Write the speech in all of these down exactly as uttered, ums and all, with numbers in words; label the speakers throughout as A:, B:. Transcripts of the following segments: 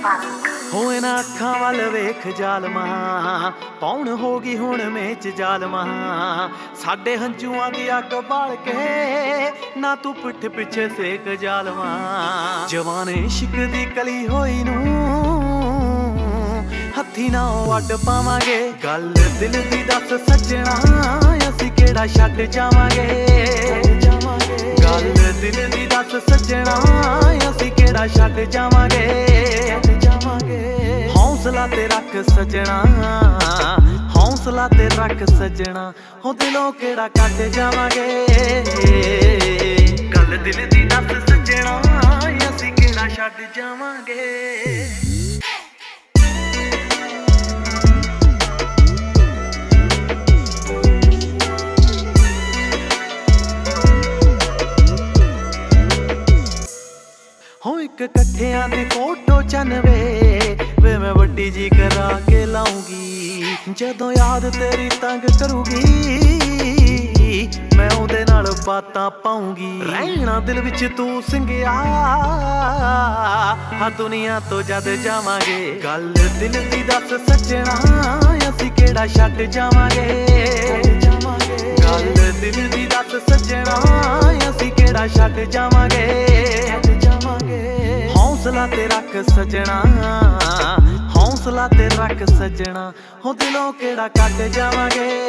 A: ਹੋਏ ਨਾ ਅੱਖਾਂ ਵੱਲ ਵੇਖ ਜ਼ਾਲਮਾ, ਪੌਣ ਹੋ ਗਈ ਹੁਣ ਮੇਚ ਜ਼ਾਲਮਾ। ਸਾਡੇ ਹੰਝੂਆਂ ਦੀ ਅੱਗ ਬਾਲ ਕੇ ਨਾ ਤੂੰ ਪਿੱਠ ਪਿੱਛੇ ਸੇਕ ਜ਼ਾਲਮਾ। ਜਵਾਨ ਇਸ਼ਕ ਦੀ ਕਲੀ ਹੋਈ ਨੂੰ ਹੱਥੀ ਨਾ ਵੱਢ ਪਾਵਾਂਗੇ। ਗੱਲ ਦਿਲ ਦੀ ਦੱਸ ਸੱਜਣਾ, ਅਸੀਂ ਕਿਹੜਾ ਛੱਡ ਜਾਵਾਂਗੇ। ਗੱਲ ਦਿਲ ਦੀ ਦੱਸ ਸੱਜਣਾ, ਅਸੀਂ ਕਿਹੜਾ ਛੱਡ ਜਾਵਾਂਗੇ। ਹੌਸਲਾ ਤੇ ਰੱਖ ਸੱਜਣਾ, ਹੌਸਲਾ ਤੇ ਰੱਖ ਸੱਜਣਾ, ਹੋ ਦਿਲੋਂ ਕਿਹੜਾ ਕੱਟ ਜਾਵਾਂਗੇ। ਗੱਲ ਦਿਲ ਦੀ ਦੱਸ ਸੱਜਣਾ, ਅਸੀਂ ਕਿਹੜਾ ਛੱਡ ਜਾਵਾਂਗੇ। ਹੋ ਇੱਕ ਇਕੱਠਿਆਂ ਦੀ ਫੋਟੋ ਚੰਨਵੇ ਵੇ ਮੈਂ ਵੱਡੀ ਜੀ ਕਰਾ ਕੇ ਲਾਉਂਗੀ। ਜਦੋਂ ਯਾਦ ਤੇਰੀ ਤੰਗ ਕਰੂਗੀ ਮੈਂ ਉਹਦੇ ਨਾਲ ਬਾਤਾਂ ਪਾਉਂਗੀ। ਰਹਿਣਾ ਦਿਲ ਵਿੱਚ ਤੂੰ ਸਿੰਗਿਆ, ਹਾਂ ਦੁਨੀਆ ਤੋਂ ਜਦ ਜਾਵਾਂਗੇ। ਗੱਲ ਦਿਲ ਦੀ ਦੱਸ ਸੱਜਣਾ, ਅਸੀਂ ਕਿਹੜਾ ਛੱਡ ਜਾਵਾਂਗੇ। ਗੱਲ ਦਿਲ ਦੀ ਦੱਸ ਸੱਜਣਾ, ਅਸੀਂ ਕਿਹੜਾ ਛੱਡ ਜਾਵਾਂਗੇ। ਹੌਸਲਾ ਤੇ ਰੱਖ ਸੱਜਣਾ, ਹੌਸਲਾ ਤੇ ਰੱਖ ਸੱਜਣਾ, ਹੋ ਦਿਲੋਂ ਕਿਹੜਾ ਕੱਟ ਜਾਵਾਂਗੇ।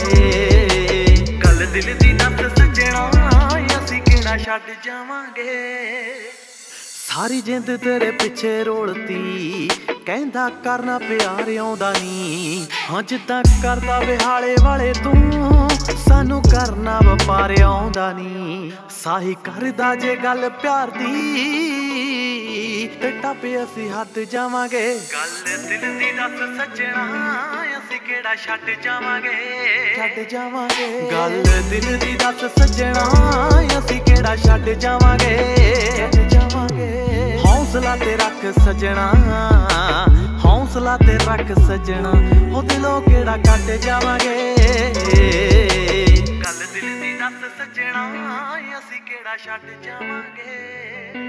A: ਗੱਲ ਦਿਲ ਦੀ ਦੱਸ ਸੱਜਣਾ, ਅਸੀਂ ਕਿਹੜਾ ਛੱਡ ਜਾਵਾਂਗੇ। ਸਾਰੀ ਜਿੰਦ ਤੇਰੇ ਪਿੱਛੇ ਰੋਲਤੀ, ਕਹਿੰਦਾ ਕਰਨਾ ਪਿਆਰ ਆਉਂਦਾ ਨੀ। ਹਾਂ ਜਿੱਦਾਂ ਕਰਦਾ ਵਿਹਾਲੇ ਵਾਲੇ ਤੂੰ, ਸਾਨੂੰ ਕਰਨਾ ਵਪਾਰ ਆਉਂਦਾ ਨੀ। ਸਾਹੀ ਕਰਦਾ ਜੇ ਗੱਲ ਪਿਆਰ ਦੀ, ਤੇ ਟੱਪੇ ਅਸੀਂ ਹੱਥ ਜਾਵਾਂਗੇ। ਗੱਲ ਦਿਲ ਦੀ ਦੱਸ ਸੱਜਣਾ, ਅਸੀਂ ਕਿਹੜਾ ਛੱਡ ਜਾਵਾਂਗੇ। ਛੱਡ ਜਾਵਾਂਗੇ। ਗੱਲ ਦਿਲ ਦੀ ਦੱਸ ਸੱਜਣਾ, ਅਸੀਂ ਕਿਹੜਾ ਛੱਡ ਜਾਵਾਂਗੇ। ਛੱਡ ਜਾਵਾਂਗੇ। ਹੌਸਲਾ ਤੇ ਰੱਖ ਸੱਜਣਾ, ਹੌਸਲਾ ਤੇ ਰੱਖ ਸੱਜਣਾ, ਉਹ ਦਿਲੋਂ ਕਿਹੜਾ ਕੱਟ ਜਾਵਾਂਗੇ। ਗੱਲ ਦਿਲ ਦੀ ਦੱਸ ਸੱਜਣਾ, ਅਸੀਂ ਕਿਹੜਾ ਛੱਡ ਜਾਵਾਂਗੇ।